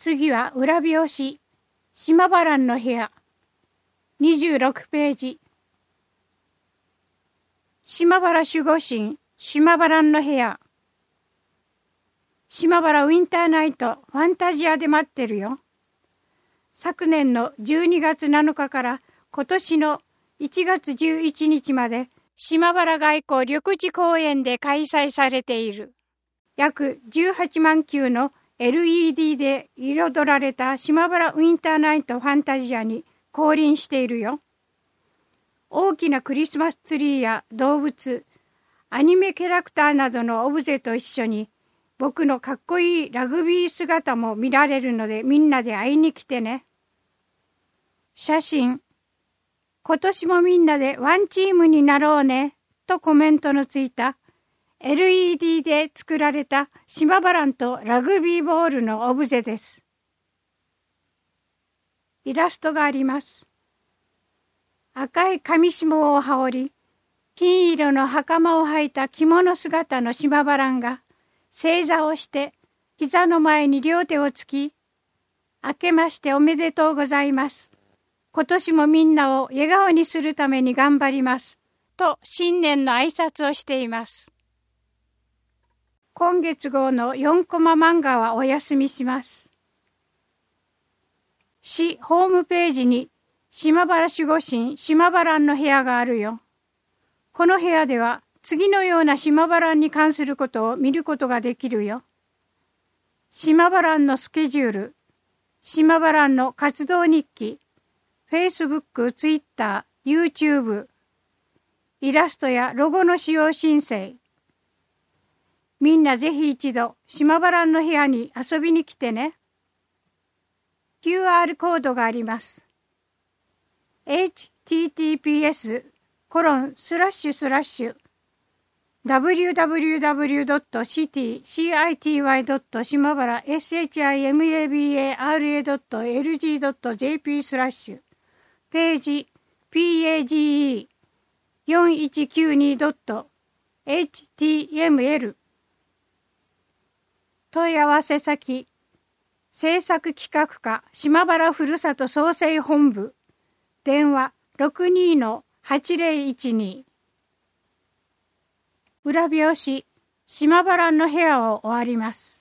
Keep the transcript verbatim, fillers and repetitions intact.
次は裏表紙、島原の部屋、にじゅうろくページ。島原守護神、島原の部屋。島原ウィンターナイトファンタジアで待ってるよ。昨年のじゅうにがつなのかから今年のいちがつじゅういちにちまで島原外交緑地公園で開催されている。約じゅうはちまんきゅうの エルイーディー で彩られた島原ウィンターナイトファンタジアに降臨しているよ。大きなクリスマスツリーや動物、アニメキャラクターなどのオブジェと一緒に僕のかっこいいラグビー姿も見られるのでみんなで会いに来てね。写真。今年もみんなでワンチームになろうねとコメントのついた エルイーディー で作られた島原とラグビーボールのオブジェです。イラストがあります。赤い紙紐を羽織り、金色の袴を履いた着物姿の島原が正座をして膝の前に両手をつき、明けましておめでとうございます。今年もみんなを笑顔にするために頑張ります。と新年の挨拶をしています。今月号のよんコマ漫画はお休みします。市ホームページに島原守護神島原の部屋があるよ。この部屋では次のような島原に関することを見ることができるよ。島原のスケジュール、島原の活動日記、Facebook、Twitter、YouTube、イラストやロゴの使用申請。みんなぜひ一度島原の部屋に遊びに来てね。キューアール コードがあります。エイチティーティーピーエスコロンスラッシュスラッシュダブリューダブリューダブリュードットシティシーアイティーワイドットしまばらエスエイチアイエムエービーエーアールエードットエルジードットジェーピースラッシュページ ピーエージーイーよんいちきゅうにドットエイチティーエムエル 問い合わせ先制作企画課島原ふるさと創生本部電話 ろくにーのはちぜろいちに 裏表紙島原の部屋を終わります。